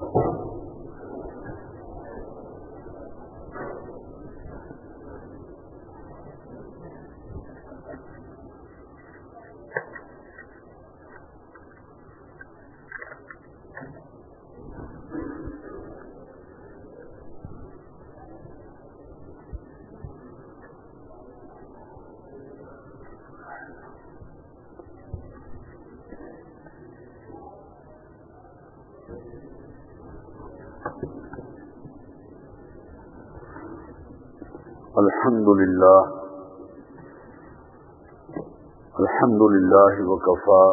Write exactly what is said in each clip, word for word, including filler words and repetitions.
الحمد للہ الحمد للہ وکفا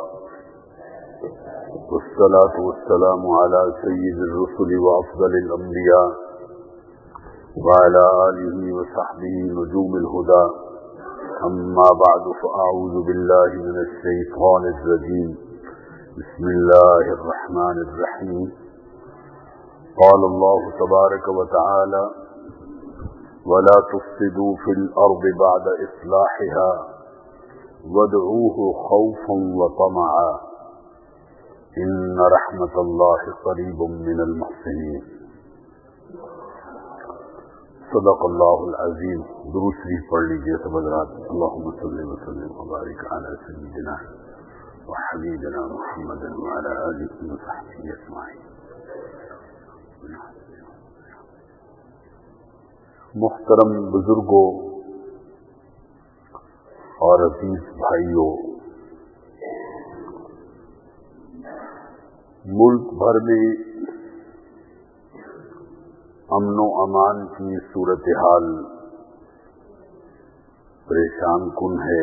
والصلاة والسلام علی سید الرسل وافضل الانبیاء وعلی آلہ وصحبہ نجوم الہدى اما بعد فاعوذ باللہ من الشیطان الرجیم بسم اللہ الرحمن الرحیم قال اللہ تبارک وتعالی ولا تفسدوا في الأرض بعد إصلاحها وادعوه خوفا وطمعا إن رحمة الله قريب من المحسنين صدق الله العظيم. درود شریف پڑھ لیجیے سب حضرات. اللهم صل وسلم وبارك على سيدنا وحبيبنا محمد وعلى آله وصحبه أجمعين. محترم بزرگوں اور عزیز بھائیوں، ملک بھر میں امن و امان کی صورتحال پریشان کن ہے.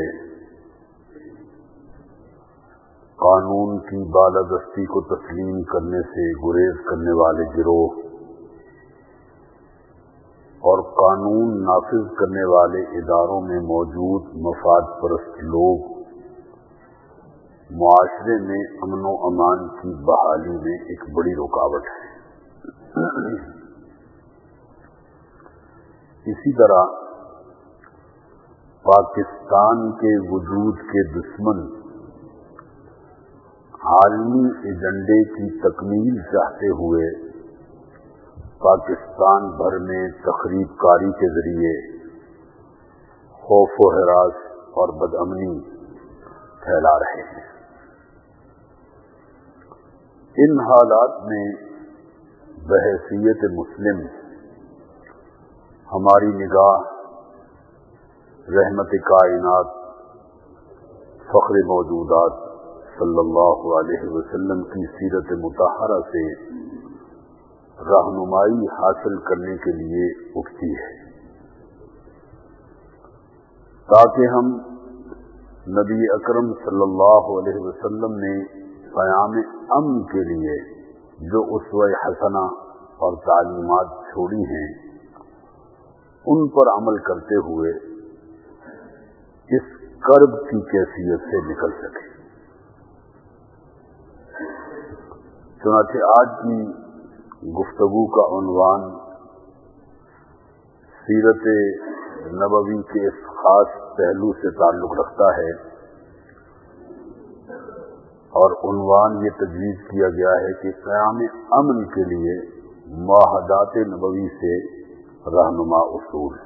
قانون کی بالادستی کو تسلیم کرنے سے گریز کرنے والے گروہ اور قانون نافذ کرنے والے اداروں میں موجود مفاد پرست لوگ معاشرے میں امن و امان کی بحالی میں ایک بڑی رکاوٹ ہے. اسی طرح پاکستان کے وجود کے دشمن عالمی ایجنڈے کی تکمیل چاہتے ہوئے پاکستان بھر میں تخریب کاری کے ذریعے خوف و ہراس اور بدامنی پھیلا رہے ہیں. ان حالات میں بحیثیت مسلم ہماری نگاہ رحمت کائنات فخر موجودات صلی اللہ علیہ وسلم کی سیرت مطہرہ سے رہنمائی حاصل کرنے کے لیے اٹھتی ہے، تاکہ ہم نبی اکرم صلی اللہ علیہ وسلم نے قیام امن کے لیے جو اسوہ حسنہ اور تعلیمات چھوڑی ہیں ان پر عمل کرتے ہوئے اس کرب کی کیفیت سے نکل سکیں. چنانچہ آج کی گفتگو کا عنوان سیرت نبوی کے اس خاص پہلو سے تعلق رکھتا ہے، اور عنوان یہ تجویز کیا گیا ہے کہ قیام امن کے لیے معاہدات نبوی سے رہنما اصول.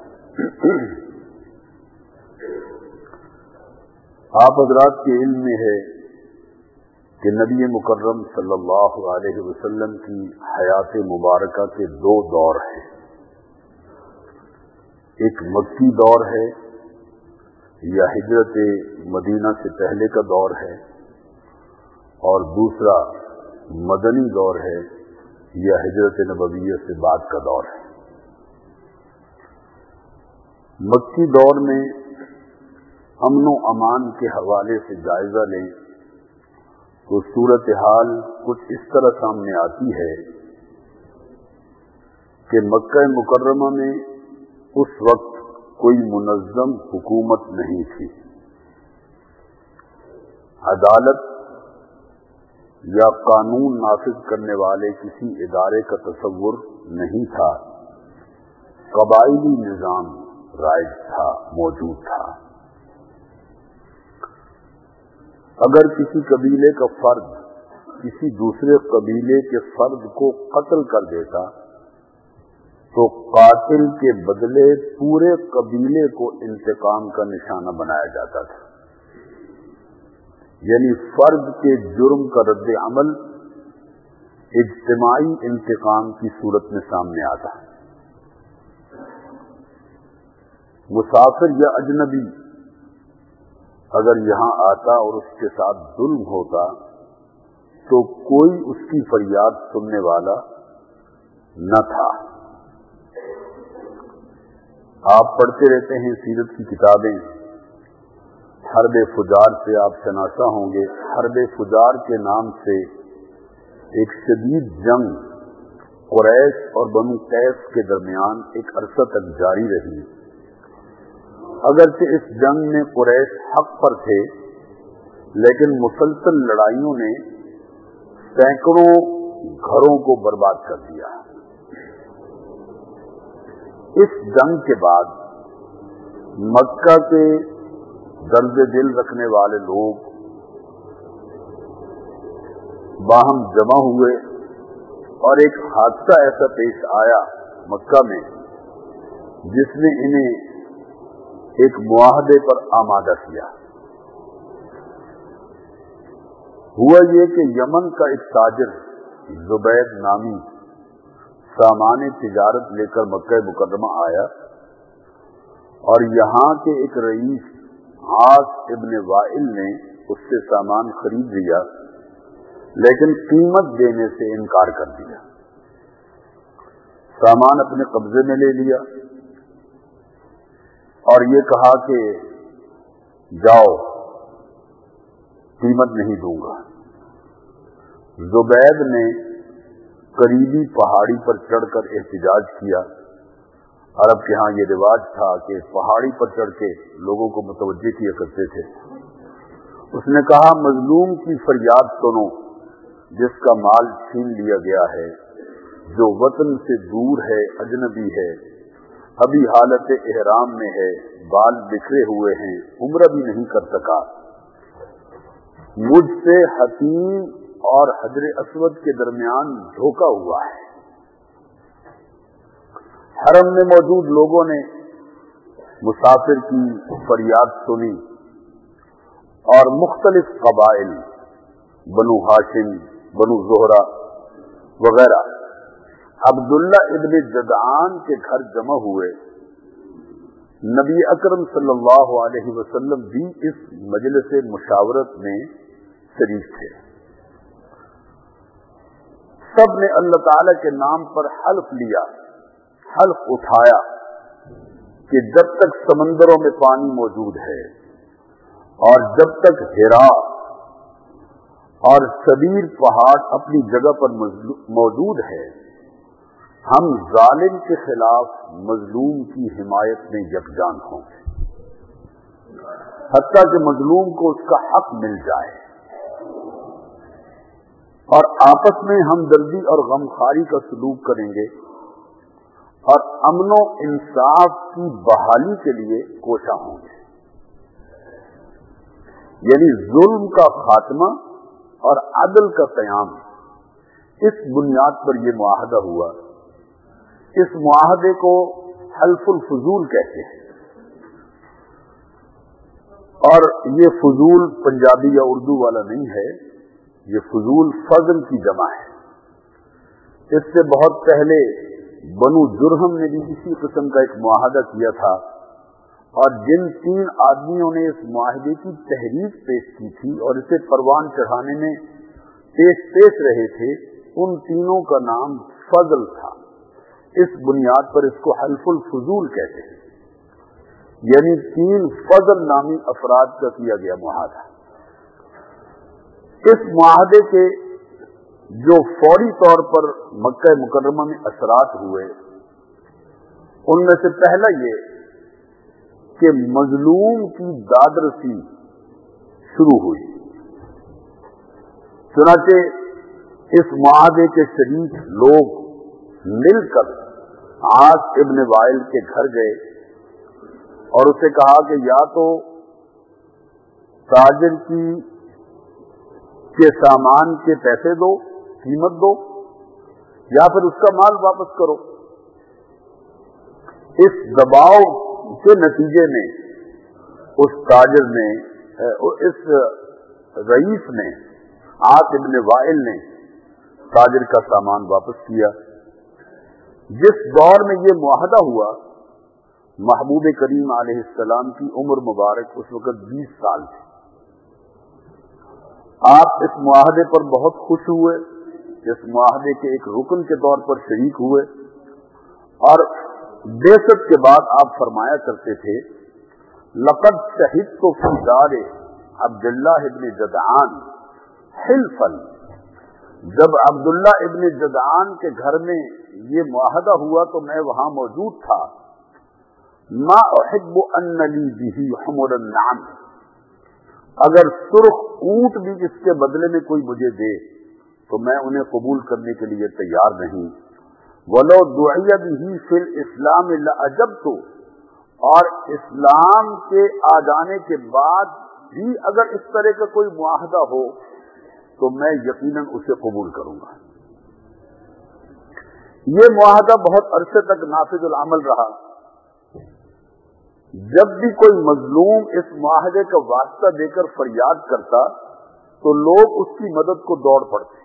آپ حضرات کے علم میں ہے کہ نبی مکرم صلی اللہ علیہ وسلم کی حیات مبارکہ کے دو دور ہیں. ایک مکی دور ہے یا ہجرت مدینہ سے پہلے کا دور ہے، اور دوسرا مدنی دور ہے یا ہجرت نبویہ سے بعد کا دور ہے. مکی دور میں امن و امان کے حوالے سے جائزہ لیں تو صورتحال کچھ اس طرح سامنے آتی ہے کہ مکہ مکرمہ میں اس وقت کوئی منظم حکومت نہیں تھی. عدالت یا قانون نافذ کرنے والے کسی ادارے کا تصور نہیں تھا. قبائلی نظام رائج تھا، موجود تھا. اگر کسی قبیلے کا فرد किसी दूसरे कबीले के फर्द को कत्ल कर देता तो कातिल के बदले पूरे कबीले को इंतकाम का निशाना बनाया जाता था। यानी फर्द के जुर्म का रद्द अमल इज्तिमाई इंतकाम की सूरत में सामने आता है। मुसाफिर या अजनबी अगर यहां आता और उसके साथ जुल्म होता तो कोई उसकी फरियाद सुनने वाला न था। आप पढ़ते रहते हैं सीरत की किताबें, हर्ब फुजार से आप शनासा होंगे। हर्ब फुजार के नाम से एक शदीद जंग कुरैश और बनु कैस के दरमियान एक अरसा तक जारी रही। अगरचे इस जंग में कुरैश हक पर थे, लेकिन मुसलसल लड़ाइयों ने सैकड़ों घरों को बर्बाद कर दिया। इस जंग के बाद मक्का के दर्द दिल रखने वाले लोग बाहम जमा हुए और एक हादसा ऐसा पेश आया मक्का में जिसने इन्हें एक मुआहदे पर आमादा किया। हुआ ये कि यमन का एक ताजिर जुबैद नामी सामान तिजारत लेकर मक्का मुकर्रमा आया और यहाँ के एक रईस आस इब्न वाइल ने उससे सामान खरीद लिया, लेकिन कीमत देने से इनकार कर दिया। सामान अपने कब्जे में ले लिया और ये कहा कि जाओ, कीमत नहीं दूंगा। जुबैद ने करीबी पहाड़ी पर चढ़कर एहतिजाज किया। अरब के यहाँ ये रिवाज था कि पहाड़ी पर चढ़ के लोगों को मुतवज्जे किया करते थे। उसने कहा, मजलूम की फरियाद सुनो, जिसका माल छीन लिया गया है, जो वतन से दूर है, अजनबी है, अभी हालत एहराम में है, बाल बिखरे हुए हैं, उम्र भी नहीं कर सका। मुझसे हतीम और हजर अस्वद के दरमियान धोखा हुआ है। हरम में मौजूद लोगों ने मुसाफिर की फरियाद सुनी और मुख्तलिफ कबाइल, बनु हाशिम, बनु जोहरा वगैरह अब्दुल्ला इब्न जदआन के घर जमा हुए। नबी अकरम सल्लल्लाहु अलैहि वसल्लम भी इस मजलिस मुशावरत में शरीक थे। सब ने अल्लाह ताला के नाम पर हल्फ लिया, हल्फ उठाया कि जब तक समंदरों में पानी मौजूद है और जब तक हिरा और सबीर पहाड़ अपनी जगह पर मौजूद है, हम जालिम के खिलाफ मजलूम की हिमायत में यकजान होंगे, हत्ता कि मजलूम को उसका हक मिल जाए, और आपस में हमदर्दी और गमखारी का सलूक करेंगे और अमनो इंसाफ की बहाली के लिए कोशा होंगे। यानी जुल्म का खात्मा और अदल का क़याम, इस बुनियाद पर यह मुआहदा हुआ। इस मुआहदे को हल्फुल फजूल कहते हैं, और ये फजूल पंजाबी या उर्दू वाला नहीं है, ये फजूल फजल की जमा है। इससे बहुत पहले बनु जुरहम ने भी इसी किस्म का एक मुआहदा किया था, और जिन तीन आदमियों ने इस मुआहदे की तहरीक पेश की थी और इसे परवान चढ़ाने में पेश पेश रहे थे, उन तीनों का नाम फजल था। इस बुनियाद पर इसको हल्फुल फजूल कहते हैं, यानी तीन फजल नामी अफराद का किया गया मुआहदा। इस मुआहदे के जो फौरी तौर पर मक्का मुकर्रमा में असरात हुए, उनमें से पहला ये कि मजलूम की दादरसी शुरू हुई। चुनाचे इस मुआहदे के शरीक लोग मिलकर आस इब्न वाइल के घर गए और उसे कहा कि या तो ताजिर की کہ سامان کے پیسے دو، قیمت دو، یا پھر اس کا مال واپس کرو۔ اس دباؤ کے نتیجے میں اس تاجر نے، اس رئیس نے، عاص بن وائل نے تاجر کا سامان واپس کیا۔ جس دور میں یہ معاہدہ ہوا، محبوب کریم علیہ السلام کی عمر مبارک اس وقت بیس سال تھی۔ آپ اس معاہدے پر بہت خوش ہوئے، اس معاہدے کے ایک رکن کے طور پر شریک ہوئے، اور بعثت کے بعد آپ فرمایا کرتے تھے لقد شہدت فی دار عبداللہ ابن جدعان حلفا، جب عبداللہ ابن جدعان کے گھر میں یہ معاہدہ ہوا تو میں وہاں موجود تھا۔ ما احب ان لی به حمر النعم، اگر سرخ اونٹ بھی اس کے بدلے میں کوئی مجھے دے تو میں انہیں قبول کرنے کے لیے تیار نہیں۔ ولو دعی به فی الاسلام لعجبت، اور اسلام کے آ جانے کے بعد بھی اگر اس طرح کا کوئی معاہدہ ہو تو میں یقیناً اسے قبول کروں گا۔ یہ معاہدہ بہت عرصے تک نافذ العمل رہا۔ جب بھی کوئی مظلوم اس معاہدے کا واسطہ دے کر فریاد کرتا تو لوگ اس کی مدد کو دوڑ پڑتے۔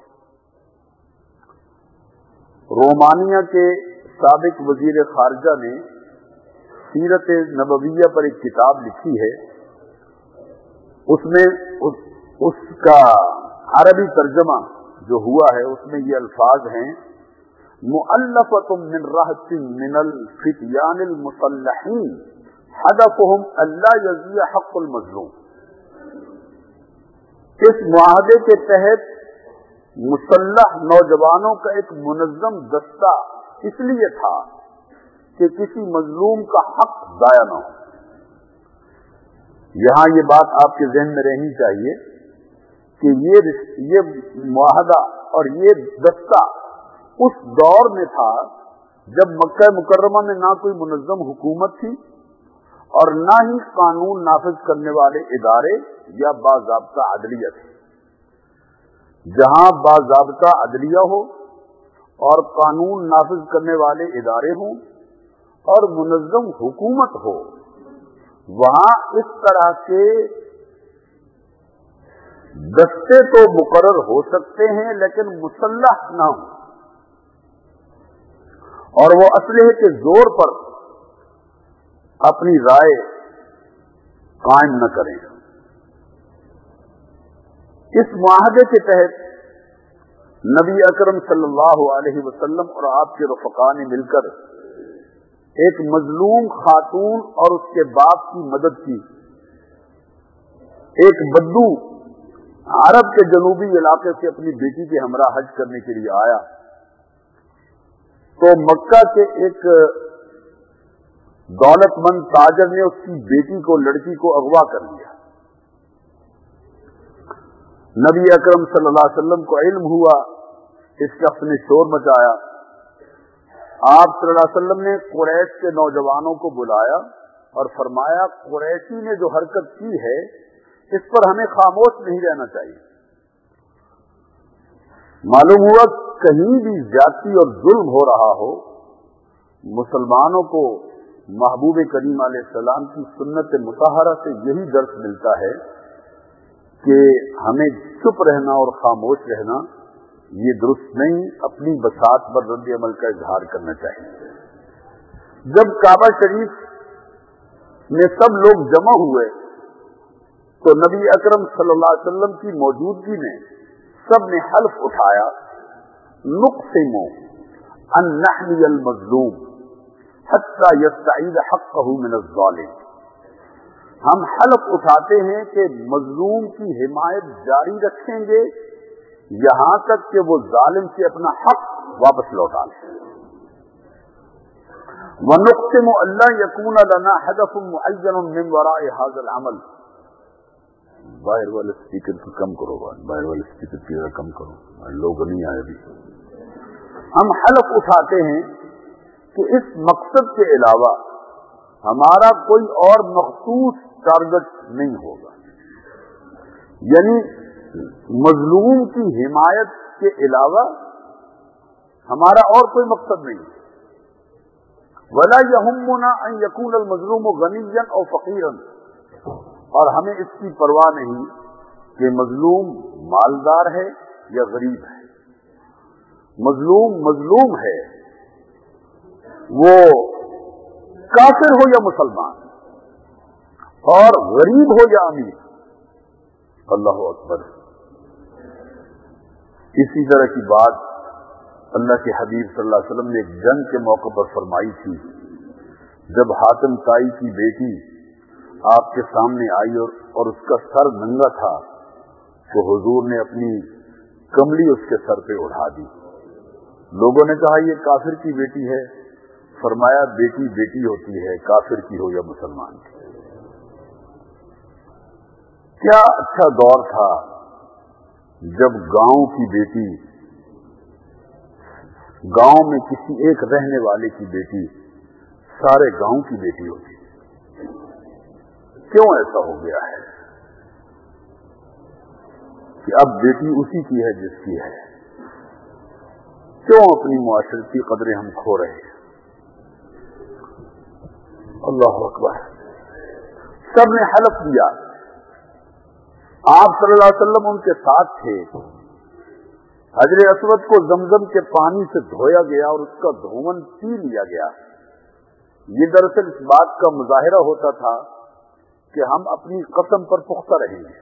رومانیہ کے سابق وزیر خارجہ نے سیرت نبویہ پر ایک کتاب لکھی ہے، اس میں اس, اس کا عربی ترجمہ جو ہوا ہے اس میں یہ الفاظ ہیں مؤلفۃ من رہط من الفتیان المسلحین ہدفہم الا یضیع حق المظلوم۔ اس معاہدے کے تحت مسلح نوجوانوں کا ایک منظم دستہ اس لیے تھا کہ کسی مظلوم کا حق ضائع نہ ہو۔ یہاں یہ بات آپ کے ذہن میں رہنی چاہیے کہ یہ یہ معاہدہ اور یہ دستہ اس دور میں تھا جب مکہ مکرمہ میں نہ کوئی منظم حکومت تھی اور نہ ہی قانون نافذ کرنے والے ادارے یا باضابطہ عدلیہ تھے۔ جہاں باضابطہ عدلیہ ہو اور قانون نافذ کرنے والے ادارے ہوں اور منظم حکومت ہو، وہاں اس طرح کے دستے تو مقرر ہو سکتے ہیں لیکن مسلح نہ ہوں، اور وہ اسلحے کے زور پر اپنی رائے قائم نہ کریں۔ اس معاہدے کے تحت نبی اکرم صلی اللہ علیہ وسلم اور آپ کے رفقاء نے مل کر ایک مظلوم خاتون اور اس کے باپ کی مدد کی۔ ایک بدو عرب کے جنوبی علاقے سے اپنی بیٹی کے ہمراہ حج کرنے کے لیے آیا تو مکہ کے ایک دولت مند تاجر نے اس کی بیٹی کو، لڑکی کو اغوا کر لیا۔ نبی اکرم صلی اللہ علیہ وسلم کو علم ہوا، اس شخص نے شور مچایا۔ آپ صلی اللہ علیہ وسلم نے قریش کے نوجوانوں کو بلایا اور فرمایا قریشی نے جو حرکت کی ہے اس پر ہمیں خاموش نہیں رہنا چاہیے۔ معلوم ہوا کہیں بھی زیادتی اور ظلم ہو رہا ہو، مسلمانوں کو محبوب کریم علیہ السلام کی سنت مطہرہ سے یہی درس ملتا ہے کہ ہمیں چپ رہنا اور خاموش رہنا یہ درست نہیں، اپنی بساط پر رد عمل کا اظہار کرنا چاہیے۔ جب کعبہ شریف میں سب لوگ جمع ہوئے تو نبی اکرم صلی اللہ علیہ وسلم کی موجودگی میں سب نے حلف اٹھایا نقسم ان نحمی المظلوم حتی یستعید حقہ من الظالم، ہم حلف اٹھاتے ہیں کہ مظلوم کی حمایت جاری رکھیں گے یہاں تک کہ وہ ظالم سے اپنا حق واپس لوٹا لیں۔ وَنُقْسِمُ أَلَّا يَكُونَ لَنَا هَدَفٌ مُعَيَّنٌ مِّن وَرَاءِ هَذَا الْعَمَلِ۔ باہر والے اسپیکر کو کم کرو، باہر والے اسپیکر کی کم کرو، لوگ نہیں آئے بھی۔ ہم حلف اٹھاتے ہیں کہ اس مقصد کے علاوہ ہمارا کوئی اور مخصوص ٹارگٹ نہیں ہوگا، یعنی مظلوم کی حمایت کے علاوہ ہمارا اور کوئی مقصد نہیں. وَلَا يَهُمُّنَا أَن يَكُونَ الْمَظْلُومُ غَنِيًّا أَوْ فَقِيرًا، اور ہمیں اس کی پرواہ نہیں کہ مظلوم مالدار ہے یا غریب ہے. مظلوم مظلوم ہے، وہ کافر ہو یا مسلمان، اور غریب ہو یا امیر. اللہ اکبر. اسی طرح کی بات اللہ کے حبیب صلی اللہ علیہ وسلم نے ایک جنگ کے موقع پر فرمائی تھی. جب حاتم طائی کی بیٹی آپ کے سامنے آئی اور, اور اس کا سر ننگا تھا تو حضور نے اپنی کملی اس کے سر پہ اڑا دی. لوگوں نے کہا یہ کافر کی بیٹی ہے. فرمایا بیٹی بیٹی ہوتی ہے، کافر کی ہو یا مسلمان کی. کیا اچھا دور تھا جب گاؤں کی بیٹی، گاؤں میں کسی ایک رہنے والے کی بیٹی سارے گاؤں کی بیٹی ہوتی. کیوں ایسا ہو گیا ہے کہ اب بیٹی اسی کی ہے جس کی ہے؟ کیوں اپنی معاشرتی قدریں ہم کھو رہے ہیں؟ اللہ اکبر. سب نے حلف دیا. آپ صلی اللہ علیہ وسلم ان کے ساتھ تھے. حجر اسود کو زمزم کے پانی سے دھویا گیا اور اس کا دھون پی لیا گیا. یہ دراصل اس بات کا مظاہرہ ہوتا تھا کہ ہم اپنی قسم پر پختہ رہیں گے.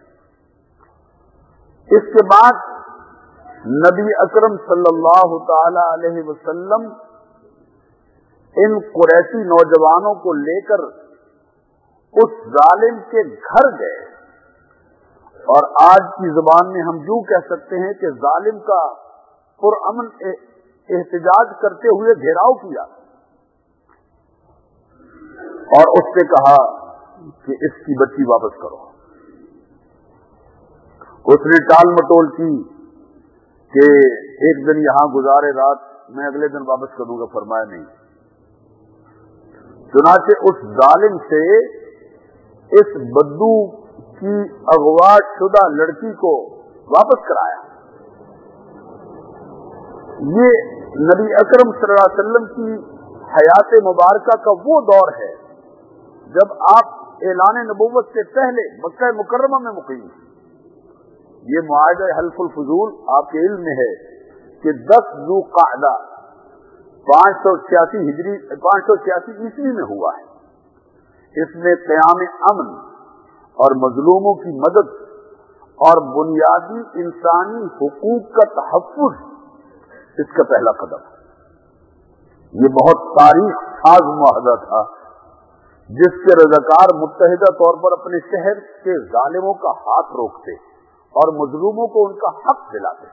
اس کے بعد نبی اکرم صلی اللہ تعالی علیہ وسلم ان قریشی نوجوانوں کو لے کر اس ظالم کے گھر گئے، اور آج کی زبان میں ہم یوں کہہ سکتے ہیں کہ ظالم کا پرامن احتجاج کرتے ہوئے گھیراؤ کیا اور اس سے کہا کہ اس کی بچی واپس کرو. اس نے ٹال مٹول کی کہ ایک دن یہاں گزارے رات، میں اگلے دن واپس کروں گا. فرمایا نہیں. چنانچہ اس ظالم سے اس بدو کی اغوا شدہ لڑکی کو واپس کرایا. یہ نبی اکرم صلی اللہ علیہ وسلم کی حیات مبارکہ کا وہ دور ہے جب آپ اعلان نبوت سے پہلے مکہ مکرمہ میں مقیم ہیں. یہ معاہدہ حلف الفضول آپ کے علم میں ہے کہ دس ذو قعدہ پانچ سو چھیاسی ہجری پانچ سو چھیاسی عیسوی میں ہوا ہے. اس میں قیام امن اور مظلوموں کی مدد اور بنیادی انسانی حقوق کا تحفظ اس کا پہلا قدم. یہ بہت تاریخ ساز معاہدہ تھا جس کے رضاکار متحدہ طور پر اپنے شہر کے ظالموں کا ہاتھ روکتے اور مظلوموں کو ان کا حق دلاتے.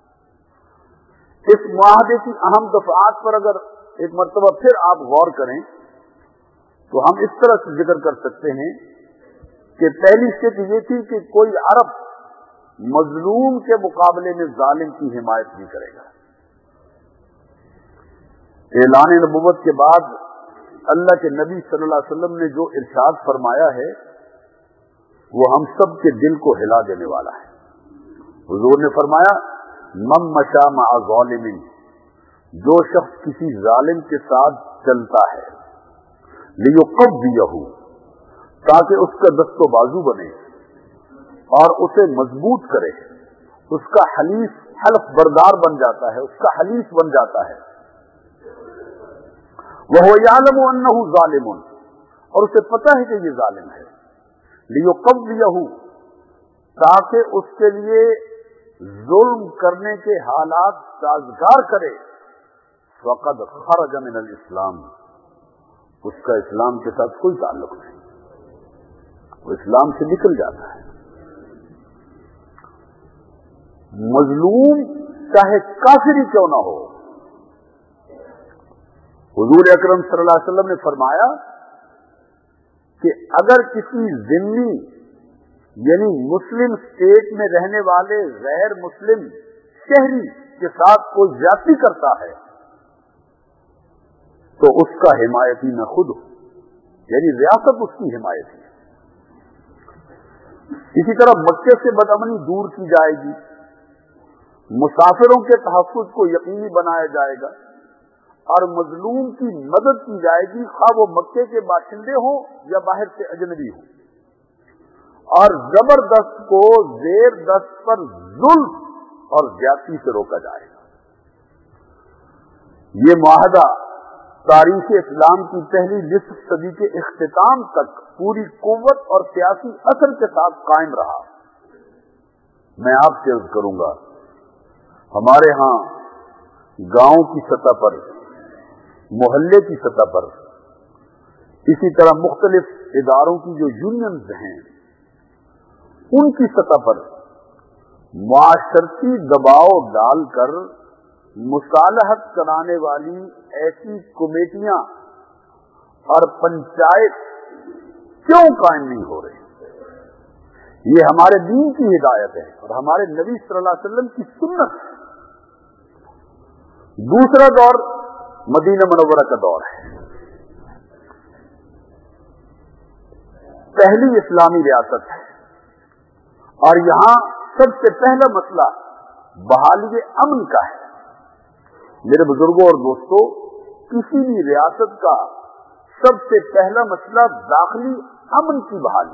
اس معاہدے کی اہم دفعات پر اگر ایک مرتبہ پھر آپ غور کریں تو ہم اس طرح سے ذکر کر سکتے ہیں کہ پہلی شرط یہ تھی کہ کوئی عرب مظلوم کے مقابلے میں ظالم کی حمایت نہیں کرے گا. اعلان نبوت کے بعد اللہ کے نبی صلی اللہ علیہ وسلم نے جو ارشاد فرمایا ہے وہ ہم سب کے دل کو ہلا دینے والا ہے. حضور نے فرمایا من مشى مع ظالم، جو شخص کسی ظالم کے ساتھ چلتا ہے لیقویہ، تاکہ اس کا دست و بازو بنے اور اسے مضبوط کرے، اس کا حلیف حلف بردار بن جاتا ہے، اس کا حلیف بن جاتا ہے. وَهُوَ يَعْلَمُ أَنَّهُ ظَالِمٌ، اور اسے پتہ ہے کہ یہ ظالم ہے. لِيُقَوِّيَهُ، تاکہ اس کے لیے ظلم کرنے کے حالات سازگار کرے. فَقَدْ خَرَجَ مِنَ الْإِسْلَامِ، اس کا اسلام کے ساتھ کوئی تعلق نہیں، وہ اسلام سے نکل جاتا ہے. مظلوم چاہے کافر ہی کیوں نہ ہو، حضور اکرم صلی اللہ علیہ وسلم نے فرمایا کہ اگر کسی ذمہ یعنی مسلم اسٹیٹ میں رہنے والے غیر مسلم شہری کے ساتھ کوئی زیادتی کرتا ہے تو اس کا حمایتی نہ خود ہو، یعنی ریاست اس کی حمایتی ہے. اسی طرح مکے سے بدامنی دور کی جائے گی، مسافروں کے تحفظ کو یقینی بنایا جائے گا، اور مظلوم کی مدد کی جائے گی، خواہ وہ مکے کے باشندے ہوں یا باہر سے اجنبی ہوں، اور زبردست کو زیر دست پر ظلم اور زیادتی سے روکا جائے گا۔ یہ معاہدہ تاریخ اسلام کی پہلی نصف صدی کے اختتام تک پوری قوت اور سیاسی اثر کے ساتھ قائم رہا۔ میں آپ سے عرض کروں گا، ہمارے ہاں گاؤں کی سطح پر، محلے کی سطح پر، اسی طرح مختلف اداروں کی جو یونینز ہیں ان کی سطح پر معاشرتی دباؤ ڈال کر مصالحت کرانے والی ایسی کمیٹیاں اور پنچایت کیوں قائم نہیں ہو رہی؟ یہ ہمارے دین کی ہدایت ہے اور ہمارے نبی صلی اللہ علیہ وسلم کی سنت ہے۔ دوسرا دور مدینہ منورہ کا دور ہے، پہلی اسلامی ریاست ہے، اور یہاں سب سے پہلا مسئلہ بحالی امن کا ہے۔ میرے بزرگوں اور دوستوں، کسی بھی ریاست کا سب سے پہلا مسئلہ داخلی امن کی بحالی۔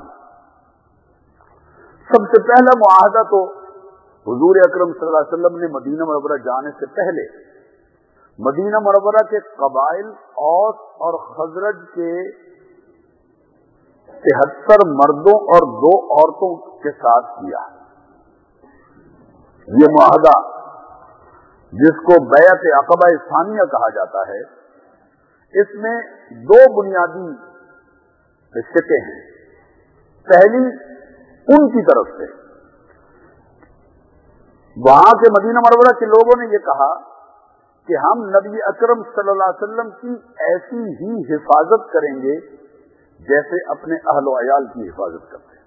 سب سے پہلا معاہدہ تو حضور اکرم صلی اللہ علیہ وسلم نے مدینہ منورہ جانے سے پہلے مدینہ منورہ کے قبائل اوس اور خزرج کے تہتر مردوں اور دو عورتوں کے ساتھ کیا۔ یہ معاہدہ، جس کو بیعت عقبہ ثانیہ کہا جاتا ہے، اس میں دو بنیادی شقیں ہیں۔ پہلی ان کی طرف سے وہاں کے مدینہ منورہ کے لوگوں نے یہ کہا کہ ہم نبی اکرم صلی اللہ علیہ وسلم کی ایسی ہی حفاظت کریں گے جیسے اپنے اہل و عیال کی حفاظت کرتے ہیں۔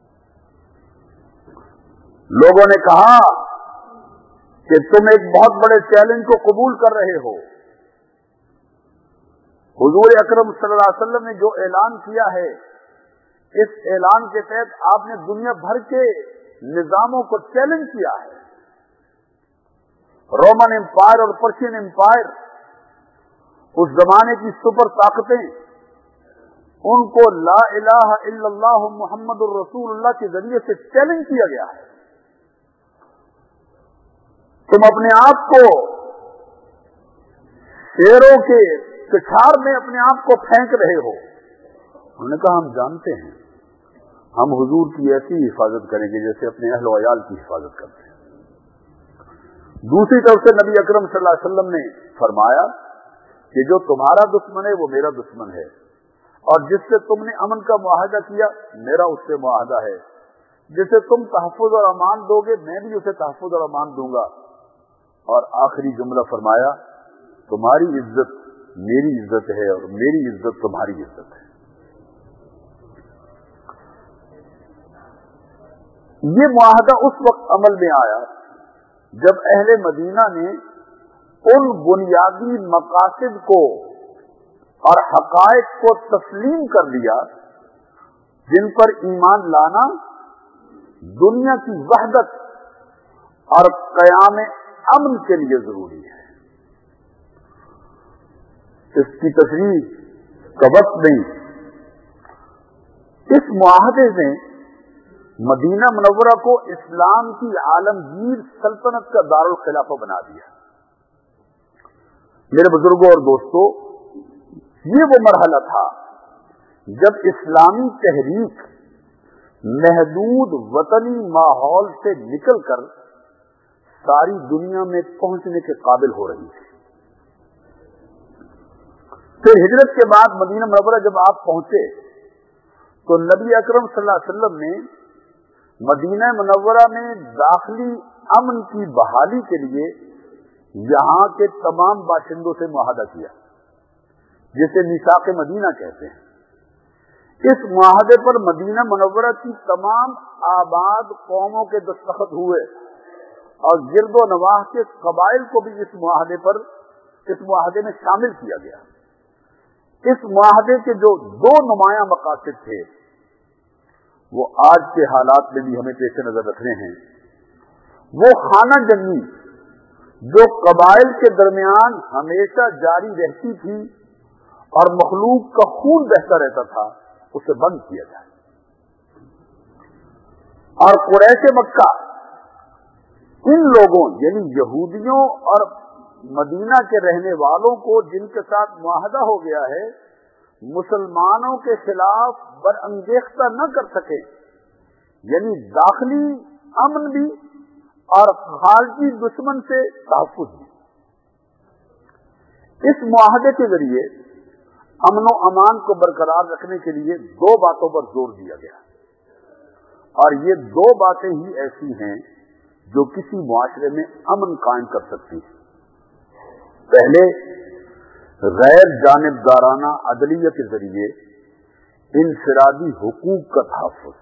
لوگوں نے کہا کہ تم ایک بہت بڑے چیلنج کو قبول کر رہے ہو۔ حضور اکرم صلی اللہ علیہ وسلم نے جو اعلان کیا ہے، اس اعلان کے تحت آپ نے دنیا بھر کے نظاموں کو چیلنج کیا ہے۔ رومن امپائر اور پرشین امپائر، اس زمانے کی سپر طاقتیں، ان کو لا الہ الا اللہ محمد الرسول اللہ کے ذریعے سے چیلنج کیا گیا ہے۔ تم اپنے آپ کو شیروں کے کچھار میں اپنے آپ کو پھینک رہے ہو۔ انہوں نے کہا ہم جانتے ہیں، ہم حضور کی ایسی حفاظت کریں گے جیسے اپنے اہل و عیال کی حفاظت کرتے ہیں۔ دوسری طرف سے نبی اکرم صلی اللہ علیہ وسلم نے فرمایا کہ جو تمہارا دشمن ہے وہ میرا دشمن ہے، اور جس سے تم نے امن کا معاہدہ کیا میرا اس سے معاہدہ ہے، جسے تم تحفظ اور امان دو گے میں بھی اسے تحفظ اور امان دوں گا۔ اور آخری جملہ فرمایا، تمہاری عزت میری عزت ہے اور میری عزت تمہاری عزت ہے۔ یہ معاہدہ اس وقت عمل میں آیا جب اہل مدینہ نے ان بنیادی مقاصد کو اور حقائق کو تسلیم کر لیا جن پر ایمان لانا دنیا کی وحدت اور قیام امن کے لیے ضروری ہے۔ اس کی تشریح کا وقت نہیں۔ اس معاہدے نے مدینہ منورہ کو اسلام کی عالمگیر سلطنت کا دارالخلافہ بنا دیا۔ میرے بزرگوں اور دوستوں، یہ وہ مرحلہ تھا جب اسلامی تحریک محدود وطنی ماحول سے نکل کر ساری دنیا میں پہنچنے کے قابل ہو رہی تھی۔ پھر ہجرت کے بعد مدینہ منورہ جب آپ پہنچے تو نبی اکرم صلی اللہ علیہ وسلم نے مدینہ منورہ میں داخلی امن کی بحالی کے لیے یہاں کے تمام باشندوں سے معاہدہ کیا، جسے میثاق مدینہ کہتے ہیں۔ اس معاہدے پر مدینہ منورہ کی تمام آباد قوموں کے دستخط ہوئے اور گرد و نواح کے قبائل کو بھی اس معاہدے پر اس معاہدے میں شامل کیا گیا۔ اس معاہدے کے جو دو نمایاں مقاصد تھے وہ آج کے حالات میں بھی ہمیں پیش نظر رکھنے ہیں، وہ خانہ جنگی جو قبائل کے درمیان ہمیشہ جاری رہتی تھی اور مخلوق کا خون بہتا رہتا تھا، اسے بند کیا جائے۔ اور قریش مکہ ان لوگوں یعنی یہودیوں اور مدینہ کے رہنے والوں کو جن کے ساتھ معاہدہ ہو گیا ہے، مسلمانوں کے خلاف برانگیختہ نہ کر سکے، یعنی داخلی امن بھی اور خارجی دشمن سے تحفظ بھی۔ اس معاہدے کے ذریعے امن و امان کو برقرار رکھنے کے لیے دو باتوں پر زور دیا گیا، اور یہ دو باتیں ہی ایسی ہیں جو کسی معاشرے میں امن قائم کر سکتی ہیں۔ پہلے، غیر جانبدارانہ عدلیہ کے ذریعے انفرادی حقوق کا تحفظ۔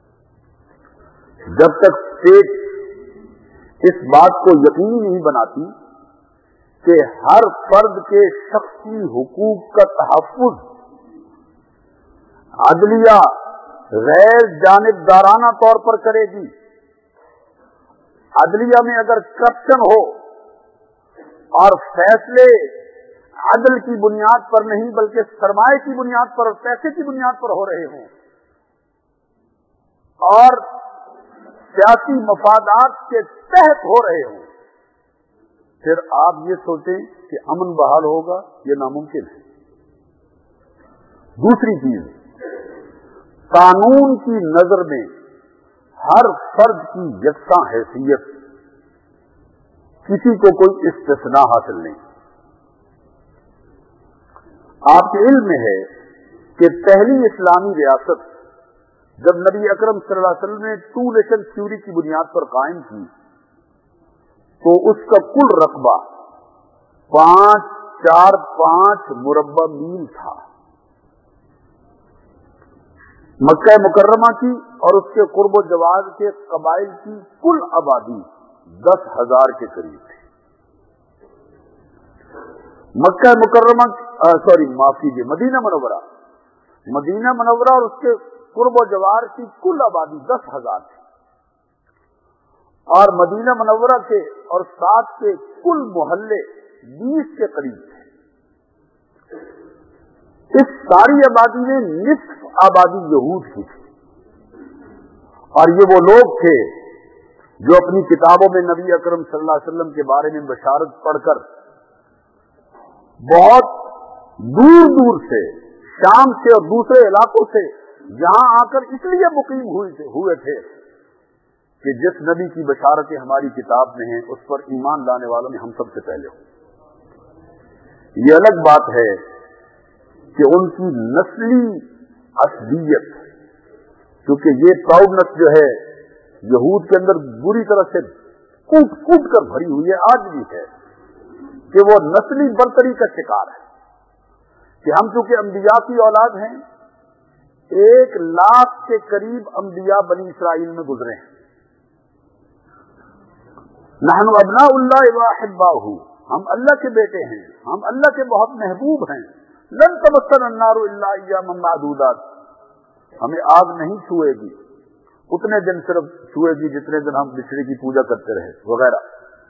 جب تک اسٹیٹ اس بات کو یقینی نہیں بناتی کہ ہر فرد کے شخصی حقوق کا تحفظ عدلیہ غیر جانبدارانہ طور پر کرے گی، عدلیہ میں اگر کرپشن ہو اور فیصلے عدل کی بنیاد پر نہیں بلکہ سرمایہ کی بنیاد پر اور پیسے کی بنیاد پر ہو رہے ہوں اور سیاسی مفادات کے تحت ہو رہے ہوں، پھر آپ یہ سوچیں کہ امن بحال ہوگا، یہ ناممکن ہے۔ دوسری چیز، قانون کی نظر میں ہر فرد کی یکساں حیثیت، کسی کو کوئی استثناء حاصل نہیں۔ آپ کے علم میں ہے کہ پہلی اسلامی ریاست جب نبی اکرم صلی اللہ علیہ وسلم نے ٹو نیشن تھیوری کی بنیاد پر قائم کی تو اس کا کل رقبہ پانچ چار پانچ مربع میل تھا۔ مکہ مکرمہ کی اور اس کے قرب و جوار کے قبائل کی کل آبادی دس ہزار کے قریب تھی۔ مکہ مکرمہ سوری معاف کیجیے مدینہ منورہ مدینہ منورہ اور اس کے قرب و جوار کی کل آبادی دس ہزار تھی، اور مدینہ منورہ کے اور ساتھ کے کل محلے بیس کے قریب تھے۔ اس ساری آبادی میں نصف آبادی یہود کی تھی، اور یہ وہ لوگ تھے جو اپنی کتابوں میں نبی اکرم صلی اللہ علیہ وسلم کے بارے میں بشارت پڑھ کر بہت دور دور سے، شام سے اور دوسرے علاقوں سے یہاں آ کر اس لیے مقیم ہوئے تھے کہ جس نبی کی بشارتیں ہماری کتاب میں ہیں اس پر ایمان لانے والوں میں ہم سب سے پہلے ہوں۔ یہ الگ بات ہے کہ ان کی نسلی عصبیت، کیونکہ یہ پراؤڈنس جو ہے یہود کے اندر بری طرح سے کوٹ کوٹ کر بھری ہوئی ہے، آج بھی ہے، کہ وہ نسلی برتری کا شکار ہے کہ ہم چونکہ انبیاء کی اولاد ہیں، ایک لاکھ کے قریب انبیاء بنی اسرائیل میں گزرے ہیں۔ نحن ابناء اللہ واحباہ، ہم اللہ کے بیٹے ہیں، ہم اللہ کے بہت محبوب ہیں۔ لن تمسنا النار الا ایاما معدودات، ہمیں آگ نہیں چھوئے گی، اتنے دن صرف چھوئے گی جتنے دن ہم بچڑے کی پوجا کرتے رہے وغیرہ۔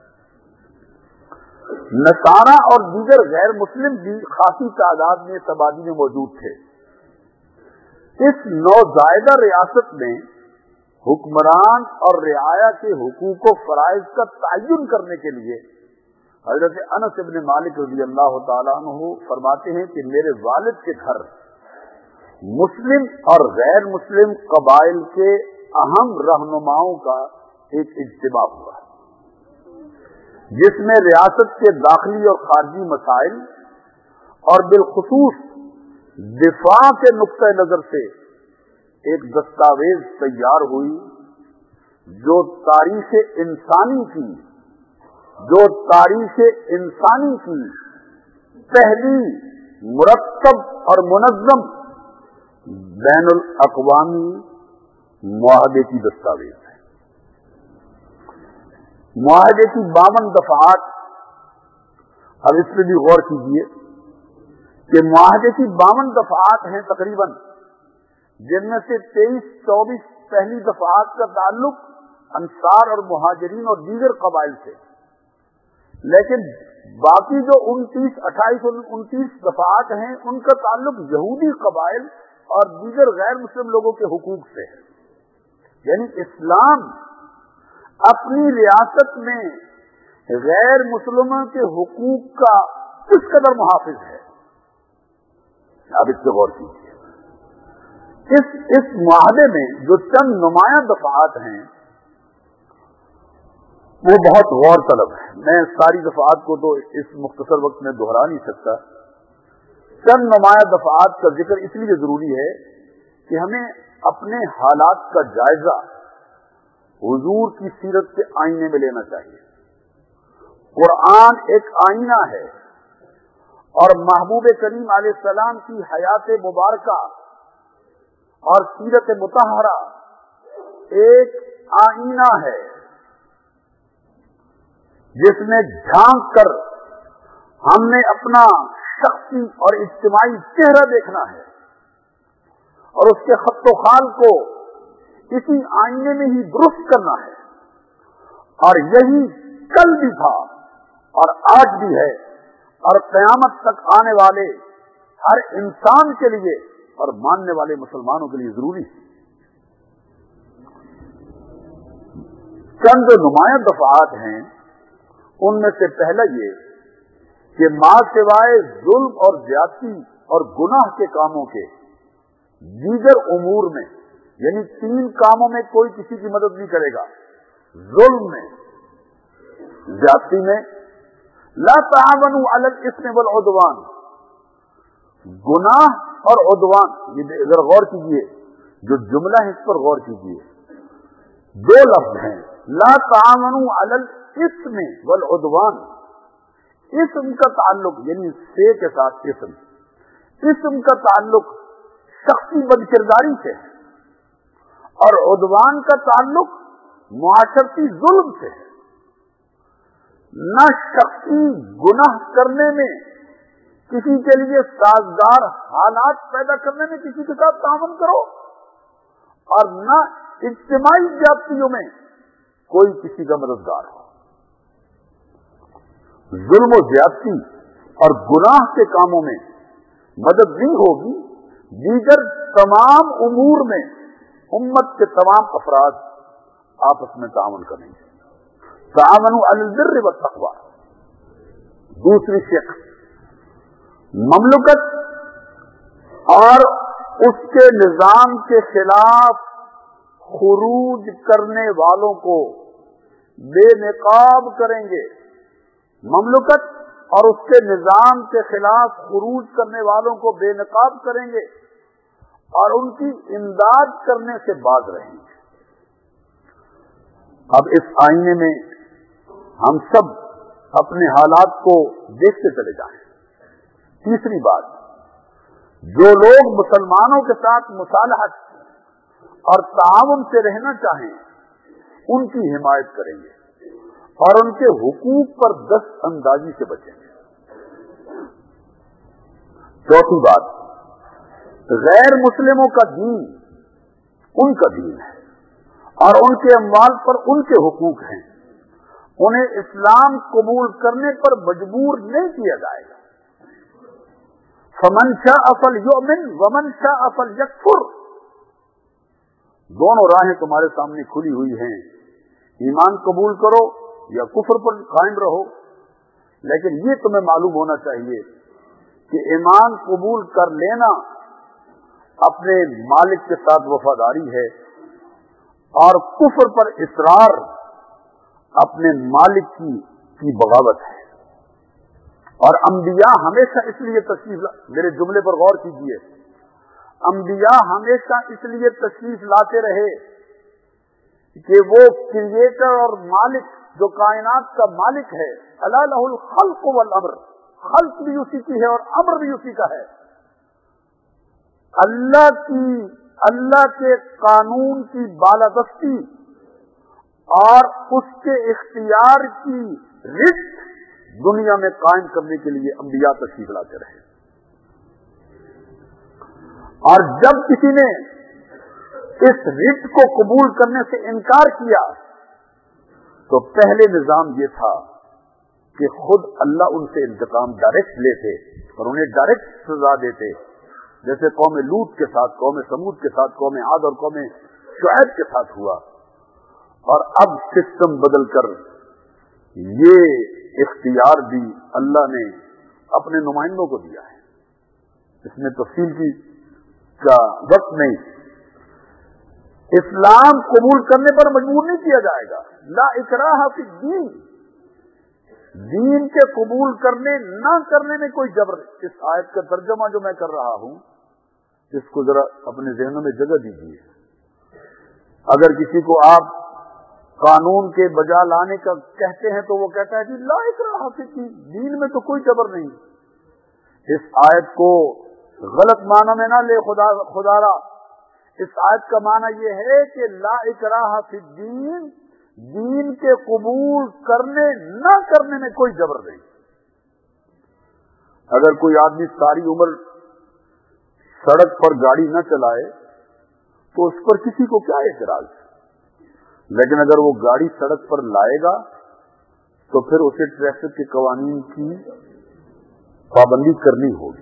نصارہ اور دیگر غیر مسلم بھی خاصی تعداد میں اس آبادی میں موجود تھے۔ اس نوزائیدہ ریاست میں حکمران اور رعایا کے حقوق و فرائض کا تعین کرنے کے لیے حضرت انس بن مالک رضی اللہ تعالیٰ عنہ فرماتے ہیں کہ میرے والد کے گھر مسلم اور غیر مسلم قبائل کے اہم رہنماؤں کا ایک اجتماع ہوا جس میں ریاست کے داخلی اور خارجی مسائل اور بالخصوص دفاع کے نقطہ نظر سے ایک دستاویز تیار ہوئی جو تاریخ انسانی کی جو تاریخ انسانی کی پہلی مرتب اور منظم بین الاقوامی معاہدے کی دستاویز ہے۔ معاہدے کی باون دفعات، اب اس پہ بھی غور کیجیے کہ معاہدے کی باون دفعات ہیں تقریباً جن میں سے تیئیس چوبیس پہلی دفعات کا تعلق انصار اور مہاجرین اور دیگر قبائل سے، لیکن باقی جو انتیس اٹھائیس انتیس دفعات ہیں ان کا تعلق یہودی قبائل اور دیگر غیر مسلم لوگوں کے حقوق سے ہے۔ یعنی اسلام اپنی ریاست میں غیر مسلموں کے حقوق کا کس قدر محافظ ہے، اب اس سے غور کیجیے۔ اس اس معاہدے میں جو چند نمایاں دفعات ہیں وہ بہت غور طلب ہے، میں ساری دفعات کو تو اس مختصر وقت میں دہرا نہیں سکتا۔ چند نمایاں دفعات کا ذکر اس لیے ضروری ہے کہ ہمیں اپنے حالات کا جائزہ حضور کی سیرت کے آئینے میں لینا چاہیے۔ قرآن ایک آئینہ ہے اور محبوب کریم علیہ السلام کی حیات مبارکہ اور سیرت مطہرہ ایک آئینہ ہے جس میں جھانک کر ہم نے اپنا شخصی اور اجتماعی چہرہ دیکھنا ہے اور اس کے خط و خال کو اسی آئینے میں ہی درست کرنا ہے، اور یہی کل بھی تھا اور آج بھی ہے اور قیامت تک آنے والے ہر انسان کے لیے اور ماننے والے مسلمانوں کے لیے ضروری ہے۔ چند نمایاں دفعات ہیں، ان میں سے پہلا یہ کہ ماں سوائے ظلم اور زیادتی اور گناہ کے کاموں کے دیگر امور میں، یعنی تین کاموں میں کوئی کسی کی مدد نہیں کرے گا، ظلم میں، زیادتی میں، لا تعاونوا علی الاثم والعدوان، گناہ اور عدوان، یہ اگر غور کیجئے جو جملہ ہے اس پر غور کیجئے، دو لفظ ہیں، لا تعاونوا علی الاثم والعدوان، اسم کا تعلق یعنی سے کے ساتھ اسم، اسم کا تعلق شخصی بدکرداری سے ہے اور عدوان کا تعلق معاشرتی ظلم سے ہے۔ نہ شخصی گناہ کرنے میں کسی کے لیے سازگار حالات پیدا کرنے میں کسی کے ساتھ تعاون کرو، اور نہ اجتماعی زیادتیوں میں کوئی کسی کا مددگار ہو۔ ظلم و زیادتی اور گناہ کے کاموں میں مدد نہیں ہوگی، دیگر تمام امور میں امت کے تمام افراد آپس میں تعاون کریں گے۔ تعاونوا علی البر والتقوی۔ دوسری شق، مملکت اور اس کے نظام کے خلاف خروج کرنے والوں کو بے نقاب کریں گے۔ مملکت اور اس کے نظام کے خلاف خروج کرنے والوں کو بے نقاب کریں گے اور ان کی امداد کرنے سے باز رہیں گے۔ اب اس آئینے میں ہم سب اپنے حالات کو دیکھتے چلے جائیں۔ تیسری بات، جو لوگ مسلمانوں کے ساتھ مصالحت اور تعاون سے رہنا چاہیں ان کی حمایت کریں گے اور ان کے حقوق پر دست اندازی سے بچیں گے۔ چوتھی بات، غیر مسلموں کا دین ان کا دین ہے اور ان کے اموال پر ان کے حقوق ہیں، انہیں اسلام قبول کرنے پر مجبور نہیں کیا جائے گا۔ فمن شاء فلیؤمن ومن شاء فلیکفر، دونوں راہیں تمہارے سامنے کھلی ہوئی ہیں، ایمان قبول کرو یا کفر پر قائم رہو، لیکن یہ تمہیں معلوم ہونا چاہیے کہ ایمان قبول کر لینا اپنے مالک کے ساتھ وفاداری ہے اور کفر پر اصرار اپنے مالک کی کی بغاوت ہے۔ اور انبیاء ہمیشہ اس لیے تشریف لا... میرے جملے پر غور کیجیے، انبیاء ہمیشہ اس لیے تشریف لاتے رہے کہ وہ کریٹر اور مالک جو کائنات کا مالک ہے، الا لہ الخلق والامر، خلق بھی اسی کی ہے اور امر بھی اسی کا ہے۔ اللہ کی اللہ کے قانون کی بالادستی اور اس کے اختیار کی رزق دنیا میں قائم کرنے کے لیے انبیاء تشریف لاتے رہے، اور جب کسی نے اس رٹ کو قبول کرنے سے انکار کیا تو پہلے نظام یہ تھا کہ خود اللہ ان سے انتقام ڈائریکٹ لیتے اور انہیں ڈائریکٹ سزا دیتے، جیسے قوم لوط کے ساتھ، قوم سمود کے ساتھ، قوم عاد اور قوم شعیب کے ساتھ ہوا۔ اور اب سسٹم بدل کر یہ اختیار بھی اللہ نے اپنے نمائندوں کو دیا ہے۔ اس میں تفصیل کی کا وقت نہیں۔ اسلام قبول کرنے پر مجبور نہیں کیا جائے گا، لا اکراہ فی الدین، دین کے قبول کرنے نہ کرنے میں کوئی جبر نہیں۔ اس آیت کا ترجمہ جو میں کر رہا ہوں اس کو ذرا اپنے ذہنوں میں جگہ دیجیے۔ اگر کسی کو آپ قانون کے بجا لانے کا کہتے ہیں تو وہ کہتا ہے کہ لا اکراہ فی الدین، دین میں تو کوئی جبر نہیں۔ اس آیت کو غلط معنی میں نہ لے خدا خدا را، اس آیت کا معنی یہ ہے کہ لا اکراہ فی الدین، دین کے قبول کرنے نہ کرنے میں کوئی جبر نہیں۔ اگر کوئی آدمی ساری عمر سڑک پر گاڑی نہ چلائے تو اس پر کسی کو کیا اعتراض، لیکن اگر وہ گاڑی سڑک پر لائے گا تو پھر اسے ٹریفک کے قوانین کی پابندی کرنی ہوگی،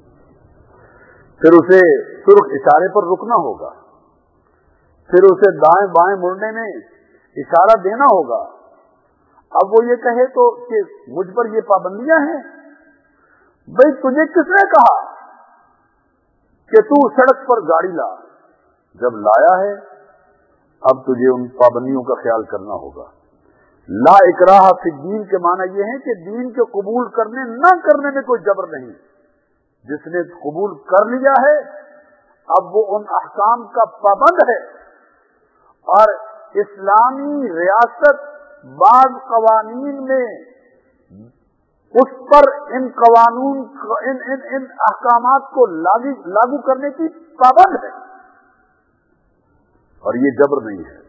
پھر اسے سرخ اشارے پر رکنا ہوگا، پھر اسے دائیں بائیں مڑنے میں اشارہ دینا ہوگا۔ اب وہ یہ کہے تو کہ مجھ پر یہ پابندیاں ہیں، بھئی تجھے کس نے کہا کہ تو سڑک پر گاڑی لا؟ جب لایا ہے اب تجھے ان پابندیوں کا خیال کرنا ہوگا۔ لا اکراہ فی الدین کے معنی یہ ہے کہ دین کے قبول کرنے نہ کرنے میں کوئی جبر نہیں۔ جس نے قبول کر لیا ہے اب وہ ان احکام کا پابند ہے، اور اسلامی ریاست بعض قوانین میں اس پر ان قوانین ان, ان, ان احکامات کو لاگو کرنے کی پابند ہے، اور یہ جبر نہیں ہے،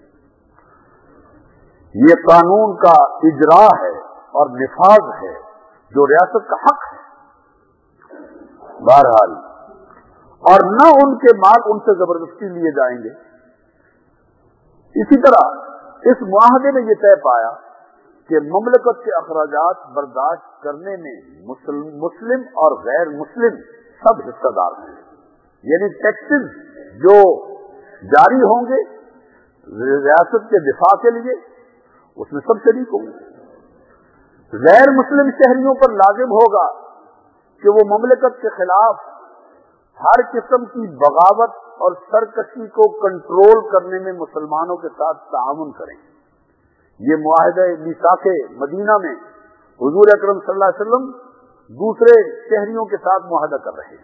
یہ قانون کا اجرا ہے اور نفاذ ہے جو ریاست کا حق ہے۔ بہرحال، اور نہ ان کے مال ان سے زبردستی لیے جائیں گے۔ اسی طرح اس معاہدے میں یہ طے پایا کہ مملکت کے اخراجات برداشت کرنے میں مسلم, مسلم اور غیر مسلم سب حصہ دار ہیں، یعنی ٹیکسز جو جاری ہوں گے ریاست کے دفاع کے لیے اس میں سب شریک ہوں گے۔ غیر مسلم شہریوں پر لازم ہوگا کہ وہ مملکت کے خلاف ہر قسم کی بغاوت اور سرکشی کو کنٹرول کرنے میں مسلمانوں کے ساتھ تعاون کریں۔ یہ معاہدہ میثاق مدینہ میں حضور اکرم صلی اللہ علیہ وسلم دوسرے شہریوں کے ساتھ معاہدہ کر رہے ہیں۔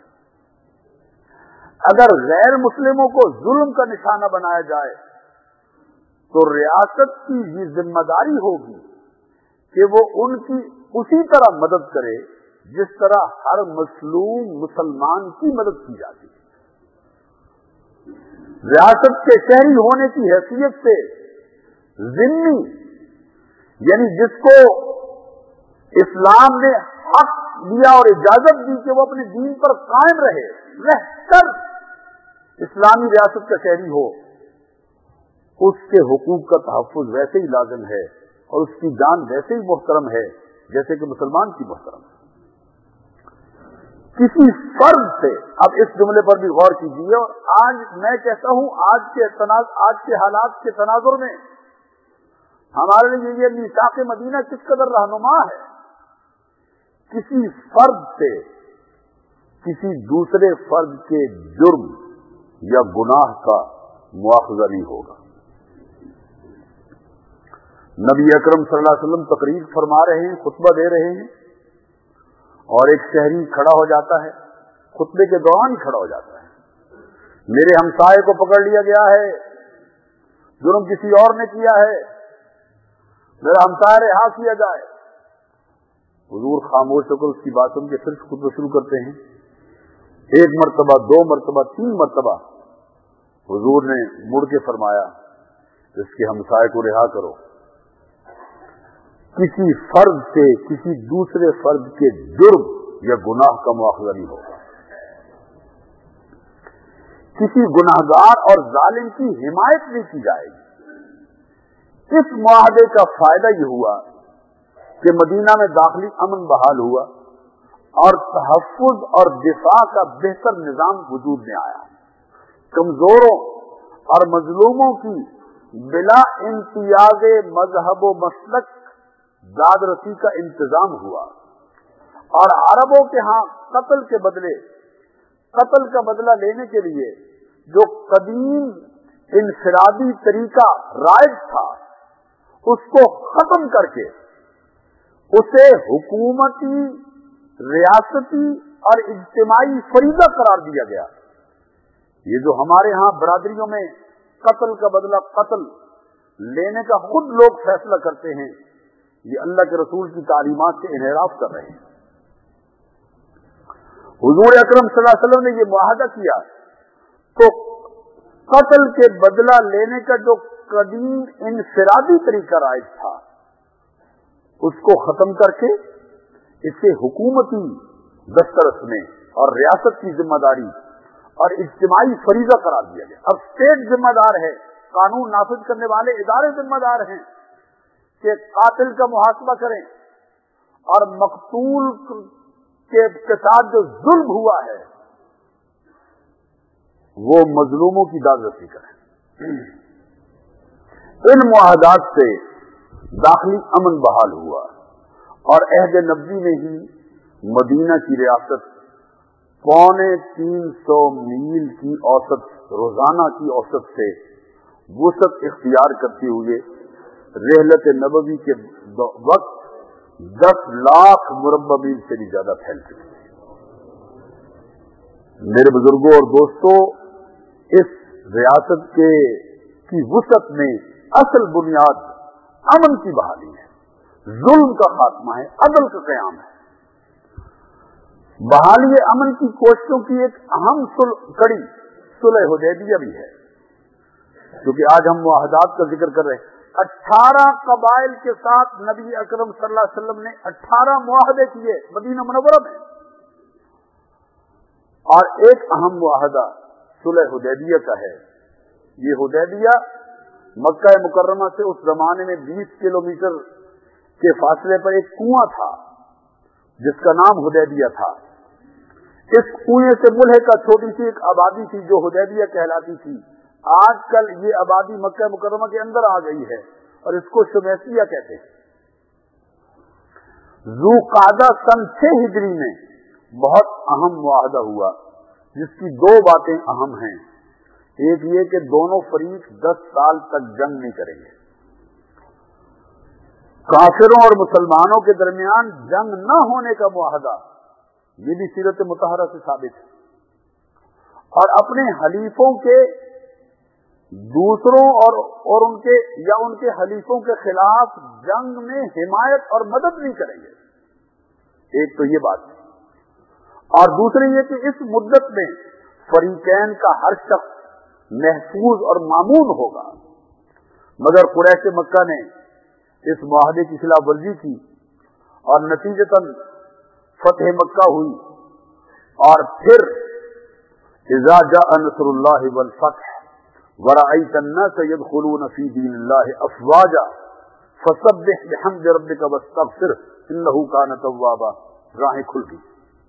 اگر غیر مسلموں کو ظلم کا نشانہ بنایا جائے تو ریاست کی یہ ذمہ داری ہوگی کہ وہ ان کی اسی طرح مدد کرے جس طرح ہر مظلوم مسلمان کی مدد کی جاتی ہے۔ ریاست کے شہری ہونے کی حیثیت سے ذمہ، یعنی جس کو اسلام نے حق دیا اور اجازت دی کہ وہ اپنے دین پر قائم رہے، رہ کر اسلامی ریاست کا شہری ہو، اس کے حقوق کا تحفظ ویسے ہی لازم ہے اور اس کی جان ویسے ہی محترم ہے جیسے کہ مسلمان کی محترم ہے۔ کسی فرد سے، اب اس جملے پر بھی غور کیجیے، اور آج میں کہتا ہوں آج کے تناظ آج کے حالات کے تناظر میں ہمارے لیے یہ میثاق مدینہ کس قدر رہنما ہے۔ کسی فرد سے کسی دوسرے فرد کے جرم یا گناہ کا مواخذہ نہیں ہوگا۔ نبی اکرم صلی اللہ علیہ وسلم تقریر فرما رہے ہیں، خطبہ دے رہے ہیں، اور ایک شہری کھڑا ہو جاتا ہے، خطبے کے دوران ہی کھڑا ہو جاتا ہے، میرے ہمسائے کو پکڑ لیا گیا ہے، جرم کسی اور نے کیا ہے، میرا ہمسایہ رہا کیا جائے۔ حضور خاموش ہو کر اس کی بات سن کے پھر خطبہ شروع کرتے ہیں۔ ایک مرتبہ، دو مرتبہ، تین مرتبہ حضور نے مڑ کے فرمایا اس کے ہمسائے کو رہا کرو۔ کسی فرد سے کسی دوسرے فرد کے جرم یا گناہ کا مواخذہ نہیں ہوگا۔ किसी गुनाहगार और जालिम की हिमायत नहीं की जाएगी। इस मुआहदे का फायदा ये हुआ कि मदीना में दाखिली अमन बहाल हुआ और तहफ़्फ़ुज़ और दिफा का बेहतर निजाम वजूद में आया। कमजोरों और मजलूमों की बिला इम्तियाज़े मजहब व मसलक दादरसी का इंतजाम हुआ और अरबों के यहाँ कत्ल के बदले कत्ल का बदला लेने के लिए जो कदीम इनफिरादी तरीका राइज था उसको खत्म करके उसे हुकूमती, रियासती और इज्तिमाई फरीजा करार दिया गया। ये जो हमारे यहाँ बरादरियों में कत्ल का बदला कत्ल लेने का खुद लोग फैसला करते हैं, ये अल्लाह के रसूल की तालीमात से इन्हिराफ कर रहे हैं। हुजूर अकरम सल्लल्लाहु अलैहि वसल्लम ने ये मुआहदा किया तो कत्ल के बदला लेने का जो कदीम इनफिरादी तरीका राइज था उसको खत्म करके इसे हुकूमती दस्तरस में और रियासत की जिम्मेदारी और इज्तिमाई फरीजा करार दिया गया। अब स्टेट जिम्मेदार है, कानून नाफिज करने वाले इदारे जिम्मेदार हैं कि कातिल का मुहासबा करें और मकतूल के, के साथ जो जुल्म हुआ है वो मजलूमों की दादरसी करें। इन मुआहदात से दाखिली अमन बहाल हुआ और अहद नबी में ही मदीना की रियासत पौने तीन सौ मील की औसत रोजाना की औसत से वसत इख्तियार करते हुए रहलत नबवी के वक्त दस लाख मुरब्बा मील से भी ज्यादा फैल चुकी है। मेरे बुजुर्गों और दोस्तों, इस रियासत के की वसत में असल बुनियाद अमन की बहाली है, जुल्म का खात्मा है, अदल का क़याम है। बहाली अमन की कोशिशों की एक अहम कड़ी सुलह हुदैबिया भी है, क्योंकि आज हम मुआहदात का जिक्र कर रहे हैं। अठारह कबाइल के साथ नबी अकरम सल्लल्लाहु अलैहि वसल्लम ने अठारह मुआहदे किए मदीना मुनव्वरा में, और एक अहम मुआहदा सुलह हुदैबिया का है। ये हुदैबिया मक्का मुकर्रमा से उस जमाने में बीस किलोमीटर के फासले पर एक कुआं था जिसका नाम हुदैबिया था। इस कुएं से मुल्हिका छोटी सी एक आबादी थी जो हुदैबिया कहलाती थी। आजकल ये आबादी मक्का मुकर्रमा के अंदर आ गई है और इसको शुमैसिया कहते हैं। ज़ुक़ादा सन छह हिजरी में बहुत अहम मुआहदा हुआ जिसकी दो बातें अहम हैं। एक ये कि दोनों फरीक दस साल तक जंग नहीं करेंगे। काफिरों और मुसलमानों के दरमियान जंग न होने का मुआहदा, ये भी सीरत मुतहरा से साबित है। और अपने हलीफों के दूसरों और और उनके या उनके हलीफों के खिलाफ जंग में हिमायत और मदद नहीं करेंगे। एक तो ये बात है, और दूसरी ये कि इस मुद्दत में फरीकैन का हर शख्स महफूज और मामून होगा। मगर कुरैश मक्का ने इस मुआहदे की खिलाफ वर्जी की और नतीजतन फतह मक्का हुई। और फिर इज़ा जाअ नस्रुल्लाहि वल फतह वरअयत अन्नास यदखुलून फी दीनिल्लाहि अफ़वाजा फसब्बिह बिहम्दि रब्बिका वस्तगफिर इन्नहु कान तव्वाबा। राहें खुल गई।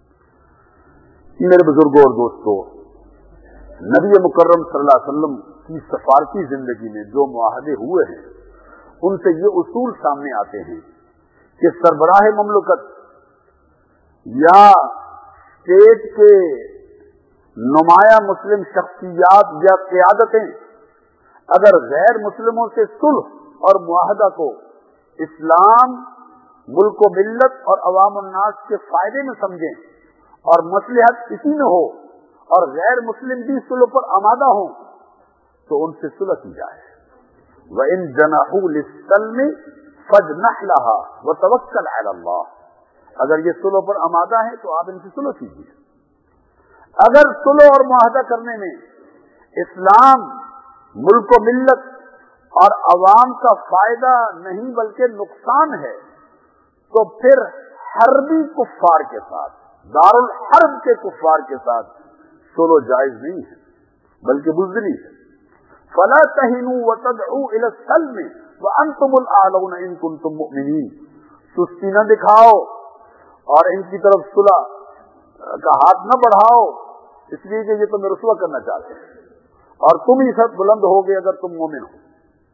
मेरे बुजुर्गों और दोस्तों, नबी मुकर्रम सल्लल्लाहु अलैहि वसल्लम की सफारती जिंदगी में जो मुआहदे हुए हैं उनसे ये उसूल सामने आते हैं कि सरबराह ममलकत या स्टेट के नुमाया मुस्लिम शख्सियात या क़यादतें अगर गैर मुस्लिमों से सुलह और मुआहदा को इस्लाम, मुल्क व मिल्लत और अवाम उन्नास के फायदे में समझें और मसलहत इसी में हो और गैर मुस्लिम भी सुलह पर आमादा हों तो उनसे सुलह की जाए। व इन जनहू लिस्सल्मी फजनह लहा व तवक्कल अला अल्लाह। अगर ये सुलह पर आमादा है तो आप इनसे सुलह कीजिए। अगर सुलह और मुआहदा करने में इस्लाम, मुल्क व मिल्लत और अवाम का फायदा नहीं बल्कि नुकसान है तो फिर हर्बी कुफ्फार के साथ, दारुल हर्ब के कुफ्फार के साथ सुलह जायज नहीं है। بلکہ بزدلی ہے. فلا تہنوا وتدعوا الى السلم وانتم الاعلون ان کنتم مؤمنین. سستی نہ دکھاؤ اور ان کی طرف صلح کا ہاتھ نہ بڑھاؤ اس لیے کہ یہ تمہیں رسوا کرنا چاہتے ہیں اور تم ہی سب بلند ہوگے اگر تم مومن ہو.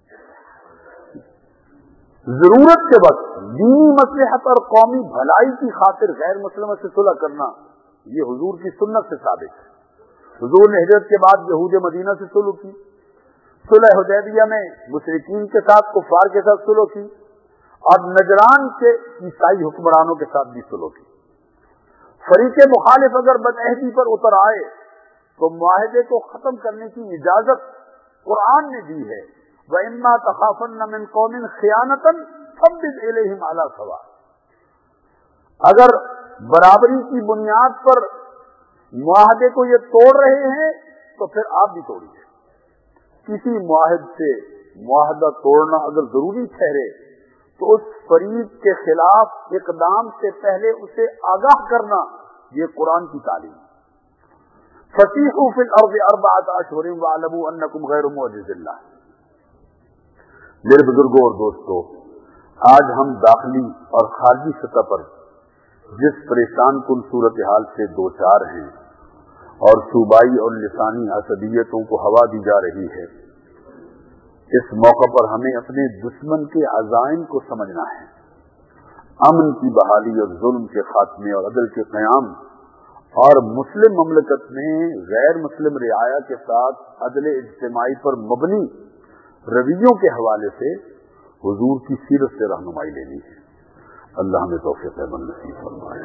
ضرورت کے وقت دینی مصلحت اور قومی بھلائی کی خاطر غیر مسلموں سے صلح کرنا یہ حضور کی سنت سے ثابت ہے. حضور نے ہجرت کے بعد یہود مدینہ سے صلح کی, صلح حدیبیہ میں مشرکین کے ساتھ کفار کے ساتھ صلح کی اور نجران کے عیسائی حکمرانوں کے ساتھ بھی صلح کی. فریق مخالف اگر بدعہدی پر اتر آئے تو معاہدے کو ختم کرنے کی اجازت قرآن نے دی ہے. وَإِمَّا تَخَافَنَّ مِنْ قَوْمٍ خِيَانَةً فَابْعِدْ إِلَيْهِمْ عَلَى سَوَاءٍ. اگر برابری کی بنیاد پر معاہدے کو یہ توڑ رہے ہیں تو پھر آپ بھی توڑیے. کسی معاہد سے معاہدہ توڑنا اگر ضروری ٹھہرے تو اس فریق کے خلاف اقدام سے پہلے اسے آگاہ کرنا یہ قرآن کی تعلیم. فَسِيحُوا فِي الْأَرْضِ أَرْبَعَةَ أَشْهُرٍ وَاعْلَمُوا أَنَّكُمْ غَيْرُ مُعْجِزِ اللَّهِ. میرے بزرگوں اور دوستوں, آج ہم داخلی اور خارجی سطح پر جس پریشان کن صورتحال سے دو چار ہیں اور صوبائی اور لسانی عصبیتوں کو ہوا دی جا رہی ہے, اس موقع پر ہمیں اپنے دشمن کے عزائم کو سمجھنا ہے. امن کی بحالی اور ظلم کے خاتمے اور عدل کے قیام اور مسلم مملکت میں غیر مسلم رعایا کے ساتھ عدل اجتماعی پر مبنی رویوں کے حوالے سے حضور کی سیرت سے رہنمائی لینی ہے. اللہ ہمیں توفیق نصیب فرمائے.